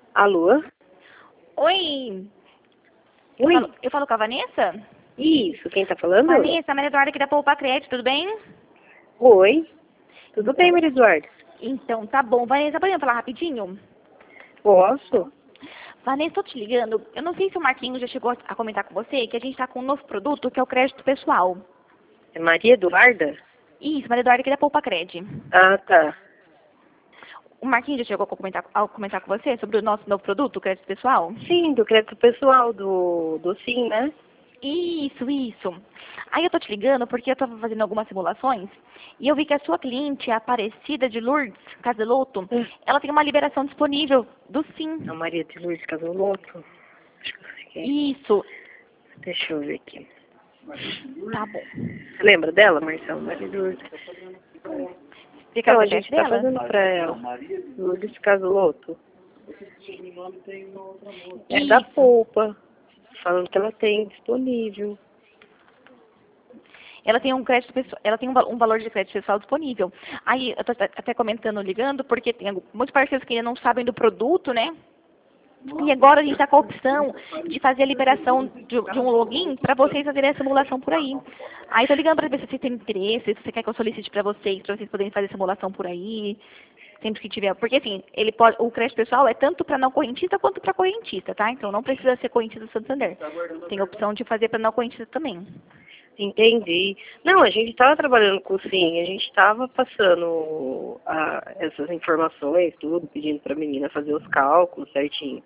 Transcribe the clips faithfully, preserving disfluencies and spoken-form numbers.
Alô? Oi, eu Oi? falo, eu falo com a Vanessa? Isso, quem tá falando? Vanessa, a Maria Eduarda aqui da Poupa Crédito, tudo bem? Oi? Tudo bem, Maria Eduarda? Então, tá bom. Vanessa, podemos falar rapidinho? Posso? Vanessa, tô te ligando. Eu não sei se o Marquinhos já chegou a comentar com você que a gente tá com um novo produto, que é o crédito pessoal. É Maria Eduarda? Isso, Maria Eduarda aqui da Poupa Crédito. Ah, tá. O Marquinhos já chegou a comentar, a comentar com você sobre o nosso novo produto, o crédito pessoal? Sim, do crédito pessoal, do, do Sim, né? Isso, isso. Aí eu tô te ligando porque eu tava fazendo algumas simulações e eu vi que a sua cliente, a Aparecida de Lourdes Caseloto, Hum. ela tem uma liberação disponível do Sim. A Maria de Lourdes Casoloto? Acho que eu sei quem é. Isso, Deixa eu ver aqui. tá bom. Você lembra dela, Marcelo? Maria de Lourdes. Fica Então, o a C P F gente tá dela? fazendo pra ela. Lourdes Casoloto. É da Isso. Poupa. Falando que ela tem disponível. Ela tem um crédito pessoal, ela tem um, val- um valor de crédito pessoal disponível. Aí eu tô até até comentando, ligando, porque tem algum- muitos parceiros que ainda não sabem do produto, né? E agora a gente está com a opção de fazer a liberação de, de um login para vocês fazerem a simulação por aí. Aí tô ligando para ver se você tem interesse, se você quer que eu solicite para vocês, para vocês poderem fazer a simulação por aí, sempre que tiver. Porque assim, ele pode, o crédito pessoal é tanto para não correntista quanto para correntista, tá? Então não precisa ser correntista do Santander. Tem a opção de fazer para não correntista também. Entendi. Não, a gente estava trabalhando com o Sim, a gente estava passando a- essas informações, tudo, pedindo para a menina fazer os cálculos certinho.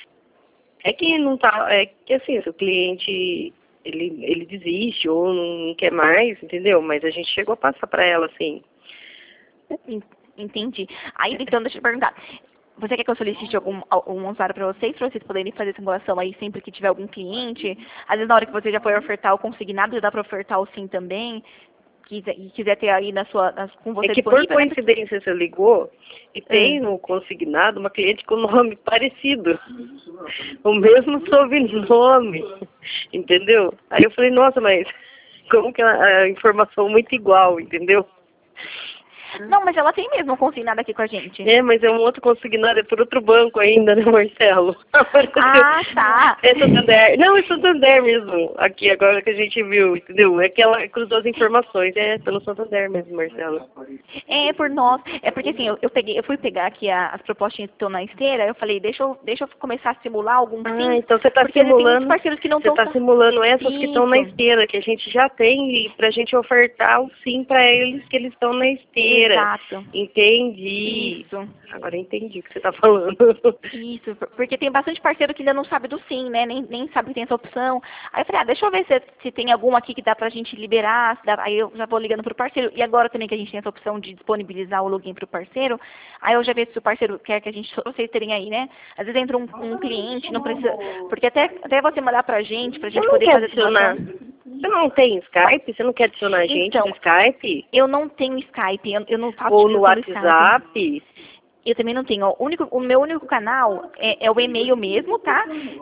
É que não tá, é que assim, se o cliente ele, ele desiste ou não quer mais, entendeu? Mas a gente chegou a passar para ela assim. En- Entendi. Aí, então, deixa eu te perguntar. Você quer que eu solicite algum, algum usuário para vocês, para vocês poderem fazer simulação aí sempre que tiver algum cliente? Às vezes, na hora que você já for ofertar o consignado, já dá para ofertar o sim também, quiser, e quiser ter aí na sua, nas- com É você que por disponível, né? Porque- coincidência você ligou e tem Ah, no consignado uma cliente com nome parecido. O mesmo sobrenome. Entendeu? Aí eu falei, nossa, mas como que a, a informação é muito igual, entendeu? Não, mas ela tem mesmo um consignado aqui com a gente. É, mas é um outro consignado, é por outro banco ainda, né, Marcelo? Ah, tá. É Santander. Não, é Santander mesmo. Aqui, agora que a gente viu, entendeu? É que ela cruzou as informações. É pelo Santander mesmo, Marcelo. É, por nós. É porque assim, eu, eu, peguei, eu fui pegar aqui a- as propostinhas que estão na esteira, eu falei, deixa eu, deixa eu começar a simular algum Ah, sim, então você está porque tem muitos simulando, parceiros que não você estão... está simulando essas que estão na Isso, esteira, que a gente já tem, e para a gente ofertar o sim para eles que eles estão na esteira. exato. Entendi. Isso, Agora eu entendi o que você está falando. isso, por- porque tem bastante parceiro que ainda não sabe do sim, né? Nem, nem sabe que tem essa opção. Aí eu falei, ah, deixa eu ver se, se tem algum aqui que dá pra gente liberar, se dá- aí eu já vou ligando pro parceiro. E agora também que a gente tem essa opção de disponibilizar o login pro parceiro, aí eu já vejo se o parceiro quer que a gente, vocês terem aí, né? Às vezes entra um, um cliente, não precisa, porque até, até você mandar pra gente, pra Você gente não poder quer fazer a adicionar? simulação. Você não tem Skype? Você não quer adicionar a gente no Então, Skype? eu não tenho Skype, eu, eu não faço Ou no utilização do Skype. WhatsApp? Eu também não tenho. O, único, o meu único canal é, é o e-mail mesmo, tá?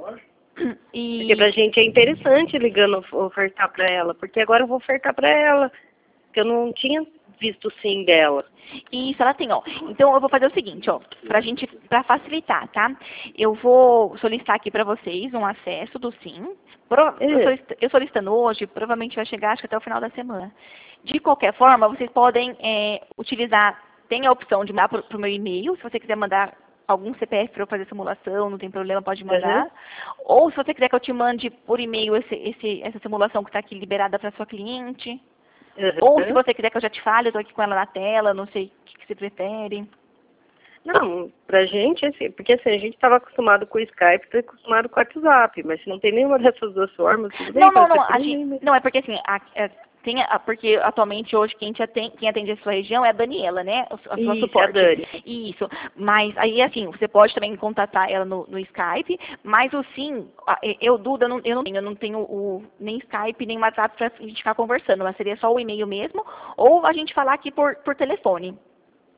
Porque pra E gente é interessante ligando of- ofertar pra ela. Porque agora eu vou ofertar pra ela. Porque eu não tinha visto o sim dela. isso ela tem, ó. Então eu vou fazer o seguinte, ó, pra gente, pra facilitar, tá? Eu vou solicitar aqui pra vocês um acesso do sim. Pro- Eu É. solicita- eu solicitando hoje, provavelmente vai chegar acho que até o final da semana. De qualquer forma, vocês podem é, utilizar, tem a opção de mandar pro, pro meu e-mail, se você quiser mandar algum C P F para eu fazer simulação, não tem problema, pode mandar. Uhum. Ou se você quiser que eu te mande por e-mail esse, esse, essa simulação que está aqui liberada para sua cliente. Ou se Uhum. você quiser que eu já te fale, eu estou aqui com ela na tela, não sei o que, que você prefere. Não, pra gente, assim, porque assim, a gente estava acostumado com o Skype, tá acostumado com o WhatsApp, mas se não tem nenhuma dessas duas formas, tudo bem, Não, não, pode ser não. por A e-mail gente, mesmo. não, é porque assim, a, é, tem a- porque atualmente hoje quem, te atende, quem atende a sua região é a Daniela, né? A, su- a sua Isso, é a suporte. Dani. Isso. Mas aí assim, você pode também contatar ela no, no Skype, mas o sim, a- e- eu, Duda, não, eu não tenho, eu não tenho o, nem Skype, nem WhatsApp pra gente ficar conversando, mas seria só o e-mail mesmo, ou a gente falar aqui por, por telefone.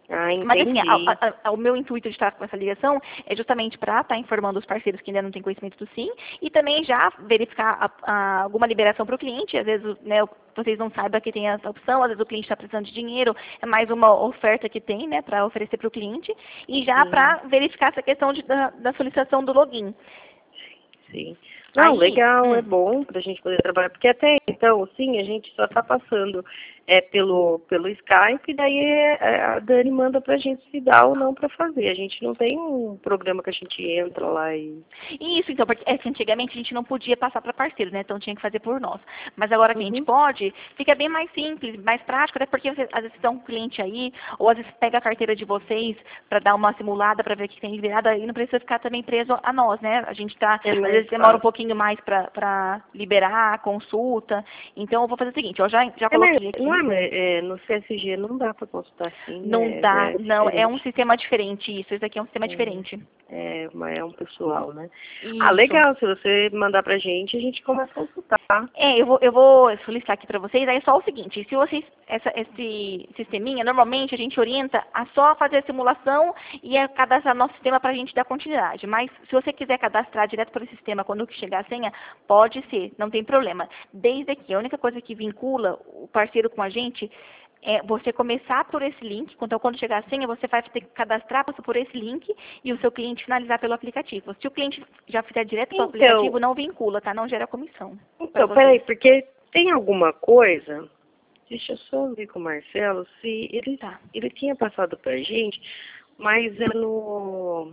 Ah, Mas assim, entendi. a- a- a- o meu intuito de estar com essa ligação é justamente para estar informando os parceiros que ainda não têm conhecimento do SIM e também já verificar a- a- alguma liberação para o cliente. Às vezes, né, vocês não saibam que tem essa opção, às vezes o cliente está precisando de dinheiro, é mais uma oferta que tem, né, para oferecer para o cliente, e já Sim, para verificar essa questão de- da, da solicitação do login. sim. Não, Aí, legal, é hum, bom para a gente poder trabalhar, porque até então, sim, a gente só está passando é, pelo, pelo Skype, e daí é, a Dani manda para a gente se dá ou não para fazer. A gente não tem um programa que a gente entra lá e... isso, então, porque é que antigamente a gente não podia passar para parceiro, né? Então tinha que fazer por nós. Mas agora que a gente Uhum. pode, fica bem mais simples, mais prático, até porque você, às vezes estão um cliente aí, ou às vezes pega a carteira de vocês para dar uma simulada para ver o que tem liberado, e não precisa ficar também preso a nós, né? A gente tá, É às mais vezes demora um fácil. pouquinho mais para liberar a consulta. Então eu vou fazer o seguinte, eu já, já É, mas coloquei não aqui. é, é, no C S G não dá para consultar assim, Não né? dá, É não, é um diferente. sistema diferente isso, esse aqui é um sistema É, diferente. é, mas é um pessoal, né? Ah, Isso. legal, se você mandar pra gente, a gente começa a consultar. É, eu vou, eu vou solicitar aqui para vocês, aí é só o seguinte, se vocês, essa, esse sisteminha, normalmente a gente orienta a só fazer a simulação e a cadastrar nosso sistema para a gente dar continuidade, mas se você quiser cadastrar direto pelo sistema quando chegar a senha, pode ser, não tem problema. Desde aqui, a única coisa que vincula o parceiro com a gente é você começar por esse link, então quando chegar a senha, você vai ter que cadastrar por esse link e o seu cliente finalizar pelo aplicativo. Se o cliente já fizer direto pelo aplicativo, Então, não vincula, tá? Não gera comissão para então, vocês. peraí, porque tem alguma coisa, deixa eu só ver com o Marcelo, se ele, Tá. ele tinha passado pra gente, mas é no...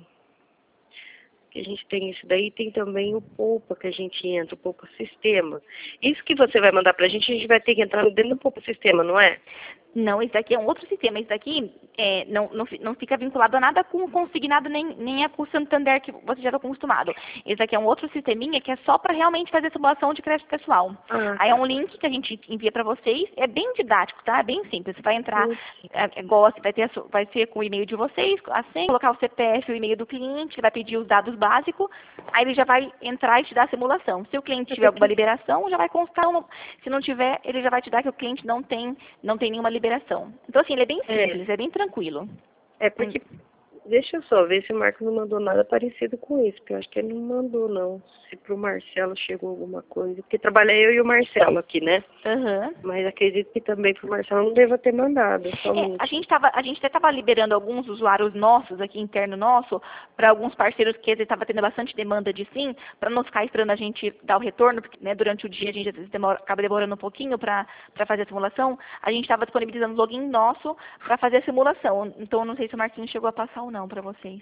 que a gente tem isso daí, tem também o Poupa que a gente entra, o Poupa Sistema. Isso que você vai mandar pra gente, a gente vai ter que entrar dentro do Poupa Sistema, não é? Não, esse daqui é um outro sistema. Esse daqui é, não, não, fi- não fica vinculado a nada com o consignado, nem, nem a com o Santander que você já está acostumado. Esse daqui é um outro sisteminha que é só para realmente fazer simulação de crédito pessoal. Ah, Aí é tá. um link que a gente envia para vocês. É bem didático, tá? É bem simples. Você vai entrar, Sim. é, é, gosta, vai, ter a su- vai ser com o e-mail de vocês, a senha, colocar o C P F e o e-mail do cliente, ele vai pedir os dados básicos, aí ele já vai entrar e te dar a simulação. Se o cliente tiver alguma liberação, já vai constar. Um, se não tiver, ele já vai te dar que o cliente não tem, não tem nenhuma liberação. Então, assim, ele é bem É, simples, é bem tranquilo. é Hum, porque, deixa eu só ver se o Marco não mandou nada parecido com isso, porque eu acho que ele não mandou, não. Se pro Marcelo chegou alguma coisa, porque trabalha eu e o Marcelo aqui, né? Aham. Mas acredito que também pro Marcelo não deva ter mandado, É, somente. a gente tava, a gente até estava liberando alguns usuários nossos aqui interno nosso para alguns parceiros que estava tendo bastante demanda de sim, para não ficar esperando a gente dar o retorno, porque né, durante o dia a gente às vezes demora, acaba demorando um pouquinho para fazer a simulação. A gente estava disponibilizando o login nosso para fazer a simulação. Então eu não sei se o Marquinhos chegou a passar ou não para vocês.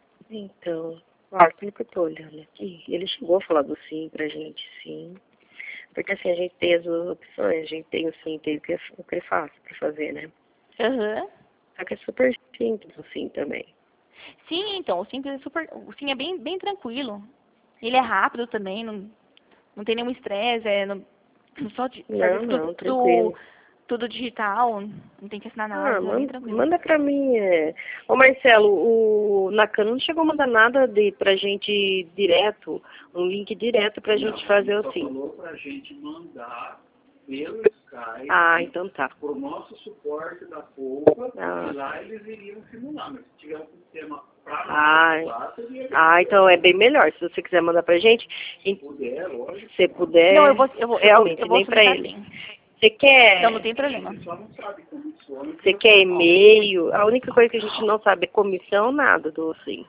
Então, Marco, pelo que eu tô olhando aqui, ele chegou a falar do sim pra gente, sim. Porque assim, a gente tem as duas opções, a gente tem o sim, tem o que é, o que é fácil pra fazer, né? Aham. Só que é super simples o sim também. Sim, então, o simples é super, o sim é bem, bem tranquilo. Ele é rápido também, não, não tem nenhum estresse, é não- só de fazer Não, tudo, não, tudo, tranquilo. tudo digital, não tem que assinar Ah, nada, é bem manda, tranquilo. manda pra mim. É... Ô Marcelo, o Nakano não chegou a mandar nada de, pra gente direto, um link direto pra gente fazer o sim. Falou pra gente mandar pelo Skype Ah, então tá. pro nosso suporte da Poupa Ah. e lá eles iriam simular. Mas se tiver um sistema para Ah, lá, seria ah, então é bem melhor. Se você quiser mandar pra gente, se puder, lógico. se puder, Não, eu vou, eu vou, eu vou, realmente, eu vou nem pra solicitar ele. sim. Você quer, Não, não tem problema. Só não sabe como funciona. você quer e-mail? A única coisa que a gente não sabe é comissão, nada do sim.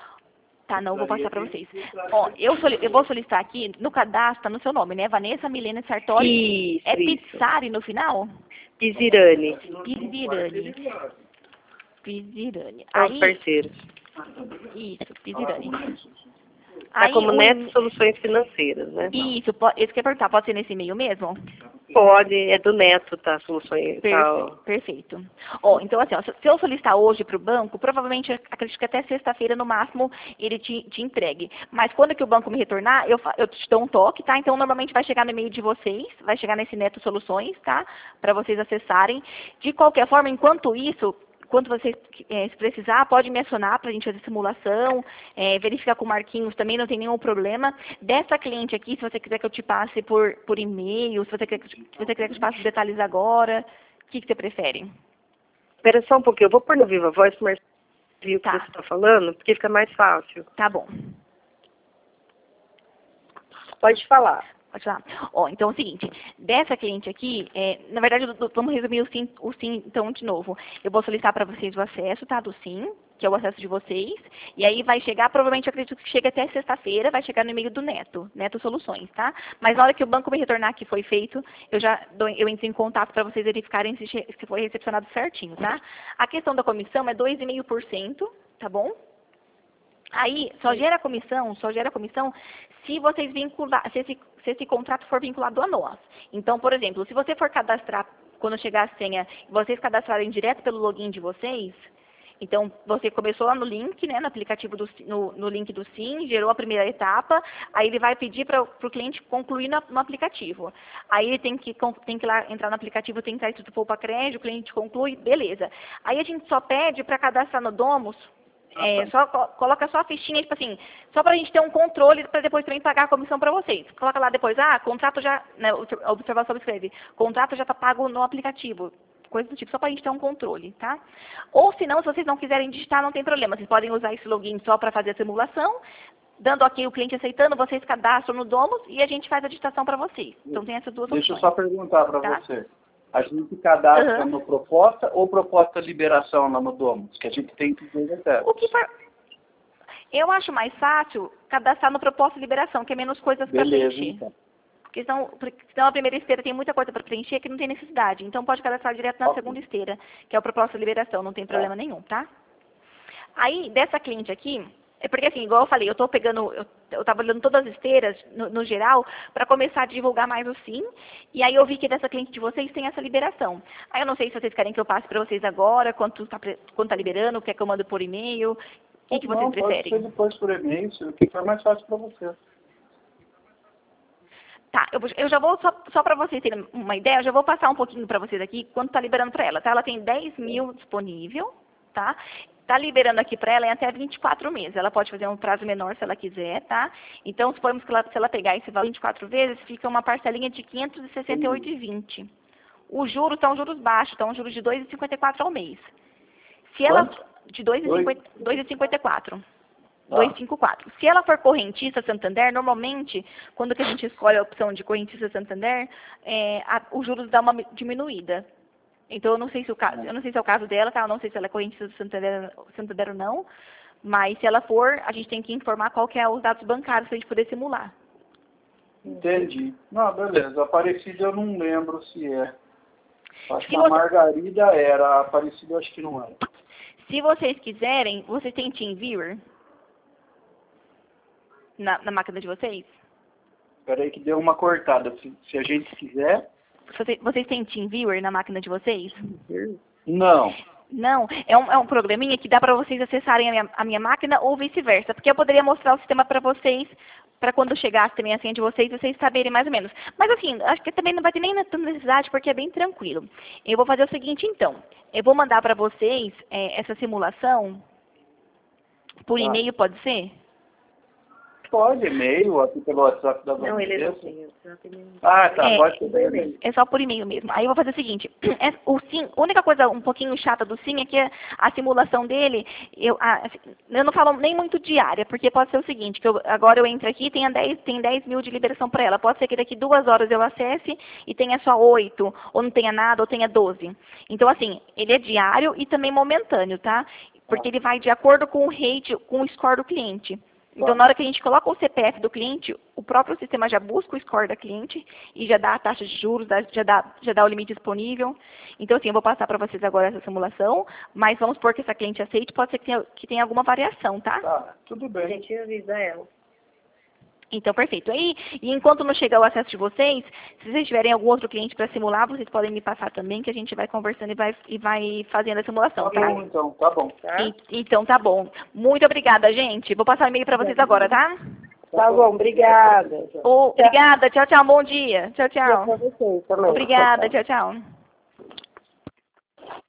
Tá, não, eu vou passar pra vocês. Ó, eu, soli- eu vou solicitar aqui, no cadastro, tá no seu nome, né? Vanessa Milena Sartori. Isso, É isso. Pizzari no final? Pizirane, Pizirani. Pizirani. é os Aí, parceiros. isso, Pizirani. Tá Aí, como o Neto e- Soluções Financeiras, né? isso, po- isso que eu ia perguntar, pode ser nesse e-mail mesmo? Pode, é do Neto, tá? Soluções, Perfe- tá, ó. Perfeito. Ó, então assim, ó, se se eu solicitar hoje para o banco, provavelmente acredito que até sexta-feira no máximo ele te, te entregue. Mas quando que o banco me retornar, eu, fa- eu te dou um toque, tá? Então normalmente vai chegar no e-mail de vocês, vai chegar nesse Neto Soluções, tá? Para vocês acessarem. De qualquer forma, enquanto isso, quando você eh, se precisar, pode me acionar para a gente fazer simulação, eh, verificar com o Marquinhos também, não tem nenhum problema. Dessa cliente aqui, se você quiser que eu te passe por, por e-mail, se você, quer, que eu te- se você quiser que eu te passe os detalhes agora, o que, que você prefere? Espera só um pouquinho, eu vou pôr no Viva Voz para ver o que Tá. você está falando, porque fica mais fácil. Tá bom. Pode falar. Pode falar. Ó, então é o seguinte, dessa cliente aqui, é, na verdade, do- do- vamos resumir o SIM, o SIM, então, de novo. Eu vou solicitar para vocês o acesso, tá, do SIM, que é o acesso de vocês, e aí vai chegar, provavelmente, eu acredito que chega até sexta-feira, vai chegar no e-mail do Neto, Neto Soluções, tá? Mas na hora que o banco me retornar que foi feito, eu já dou, eu entro em contato para vocês verificarem se, che- se foi recepcionado certinho, tá? A questão da comissão é dois vírgula cinco por cento, tá bom? Aí, só gera comissão, só gera comissão se vocês vincular, se esse, se esse contrato for vinculado a nós. Então, por exemplo, se você for cadastrar, quando chegar a senha, vocês cadastrarem direto pelo login de vocês, então, você começou lá no link, né, no aplicativo, do, no, no link do SIM, gerou a primeira etapa, aí ele vai pedir para o cliente concluir no, no aplicativo. Aí ele tem que, tem que lá entrar no aplicativo, tem que entrar tudo para crédito, o cliente conclui, beleza. Aí a gente só pede para cadastrar no Domus. É, só co- coloca só a fichinha, tipo assim, só para a gente ter um controle para depois também pagar a comissão para vocês. Coloca lá depois, ah, contrato já, né, a observação escreve, contrato já está pago no aplicativo. Coisa do tipo, só para a gente ter um controle, tá? Ou se não, se vocês não quiserem digitar, não tem problema. Vocês podem usar esse login só para fazer a simulação, dando ok o cliente aceitando, vocês cadastram no Domus e a gente faz a digitação para vocês. Então tem essas duas Deixa eu opções. só perguntar para Tá. você. A gente cadastra Uhum. no proposta ou proposta liberação lá no Domus? Que a gente tem que ver até. O que for... Eu acho mais fácil cadastrar no propósito de liberação, que é menos coisas para Beleza, preencher. então. Porque senão, porque senão a primeira esteira tem muita coisa para preencher que não tem necessidade. Então pode cadastrar direto na Ok. segunda esteira, que é o propósito de liberação, não tem problema nenhum, tá? Aí, dessa cliente aqui, é porque assim, igual eu falei, eu estou pegando, eu, eu estava olhando todas as esteiras, no, no geral, para começar a divulgar mais o SIM, e aí eu vi que dessa cliente de vocês tem essa liberação. Aí eu não sei se vocês querem que eu passe para vocês agora, quanto está quanto tá liberando, quer que eu mando por e-mail, o que, que vocês Não, pode preferem? ser depois por e-mail, se o que for mais fácil para você. Tá, eu, vou- eu já vou, só, só para vocês terem uma ideia, eu já vou passar um pouquinho para vocês aqui quanto está liberando para ela, tá? Ela tem dez mil disponível, tá? Está liberando aqui para ela em até vinte e quatro meses. Ela pode fazer um prazo menor se ela quiser, tá? Então, suponhamos que ela, se ela pegar esse valor vinte e quatro vezes, fica uma parcelinha de quinhentos e sessenta e oito reais e vinte centavos. Os juros estão juros baixos, estão juros de dois vírgula cinquenta e quatro ao mês. Se ela, Quanto? de dois vírgula cinquenta e quatro. Tá. dois vírgula cinquenta e quatro. Se ela for correntista Santander, normalmente, quando que a gente escolhe a opção de correntista Santander, é, a, os juros dão uma diminuída. Então, eu não sei se o caso, eu não sei se é o caso dela, tá? Eu não sei se ela é correntista do Santander, Santander ou não, mas se ela for, a gente tem que informar qual que é os dados bancários para a gente poder simular. Entendi. Não, beleza. Aparecida eu não lembro se é. Acho Se que a você- Margarida era, a Aparecida eu acho que não era. Se vocês quiserem, vocês têm TeamViewer na, na máquina de vocês? Espera aí que deu uma cortada. Se, se a gente quiser... Você- Vocês têm TeamViewer na máquina de vocês? Não. Não, é um, é um programinha que dá para vocês acessarem a minha, a minha máquina ou vice-versa, porque eu poderia mostrar o sistema para vocês, para quando chegasse também a senha de vocês, vocês saberem mais ou menos. Mas assim, acho que também não vai ter nem tanta necessidade, porque é bem tranquilo. Eu vou fazer o seguinte então, eu vou mandar para vocês é, essa simulação por Tá. e-mail, pode ser? Pode, e-mail, aqui pelo WhatsApp da Não, ele não Vanessa. tem. eu tenho- Ah, tá. É, Pode ser por e-mail. É só por e-mail mesmo. Aí eu vou fazer o seguinte, é, o SIM, a única coisa um pouquinho chata do SIM é que a simulação dele, eu, a- eu não falo nem muito diária, porque pode ser o seguinte, que eu- agora eu entro aqui e tenha dez, tem dez mil de liberação para ela. Pode ser que daqui duas horas eu acesse e tenha só oito, ou não tenha nada, ou tenha doze. Então, assim, ele é diário e também momentâneo, tá? Porque ele vai de acordo com o rate, com o score do cliente. Então, na hora que a gente coloca o C P F do cliente, o próprio sistema já busca o score da cliente e já dá a taxa de juros, dá- já dá, já dá o limite disponível. Então, assim, eu vou passar para vocês agora essa simulação, mas vamos supor que essa cliente aceite, pode ser que tenha, que tenha alguma variação, tá? Tá, tudo A bem. gente avisa ela. Então, perfeito. Aí, e enquanto não chegar o acesso de vocês, se vocês tiverem algum outro cliente para simular, vocês podem me passar também, que a gente vai conversando e vai, e vai fazendo a simulação, Tá tá? bom, então. Tá bom. Tá? E- então, tá bom. Muito obrigada, gente. Vou passar o e-mail para vocês agora, tá? Tá bom, obrigada. Ô, obrigada. Tchau, tchau. Bom dia. Tchau, Pra tchau. vocês também. Obrigada. Tchau, tchau.